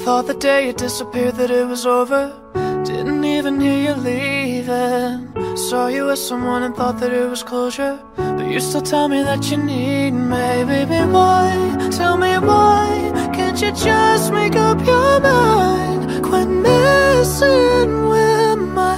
Thought the day you disappeared that it was over. Didn't even hear you leaving. Saw you with someone and thought that it was closure, but you still tell me that you need me. Baby, why? Tell me why can't you just make up your mind? Quit messing with my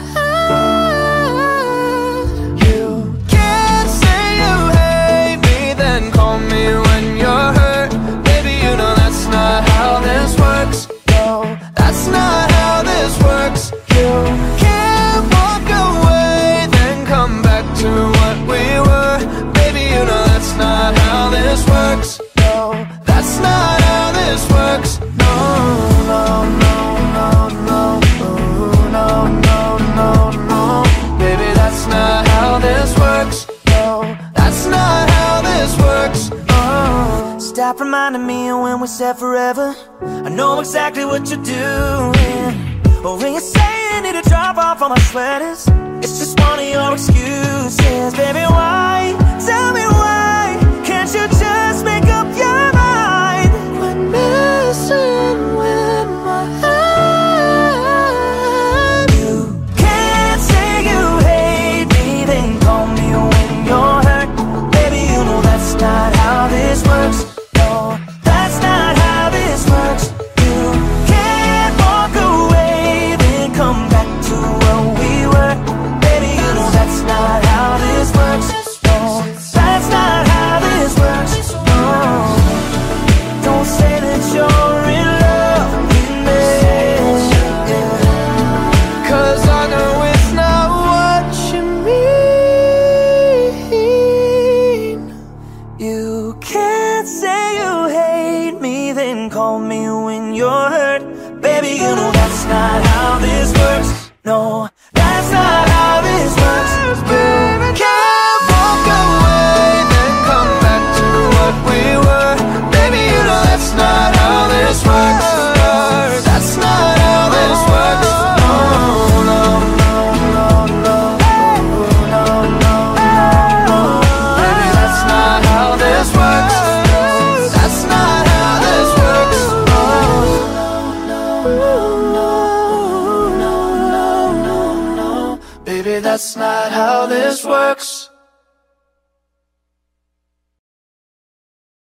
head. You can't say you hate me, then call me when you're hurt. Baby, you know that's not how this works. No, that's not how this works. You can't walk away, then come back to what we were. Baby, you know that's not how this works. No, that's not how this works. No, no, no, no, no, no, no, no, no. Baby, that's not how this works. No, that's not how this works. Stop reminding me of when we said forever. I know exactly what you're doing. But when you say you need to drop off all my sweaters, it's just one of your excuses. Baby, why? Tell me why can't you just make up your mind? Quit messing with my head. You can't say you hate me, then call me when you're hurt. Baby, you know that's not how this works. No, that's not how this works. You can't walk away, then come back to where we were. Baby, you know that's not how this works. No, that's not how this works. No, don't say that you're in love with me, cause I know it's not what you mean. You can't say you hate me, then call me when you're hurt. Baby, you know that's not how this works. No, that's not how this works. You can't walk away, then come back to what we were. Baby, you know that's not how this works. That's not how this works. No, no, no, no, no, no, no, no. Baby, that's not how this works. That's not how this works. No, no, no, no, no, no, no. Baby, that's not how this works.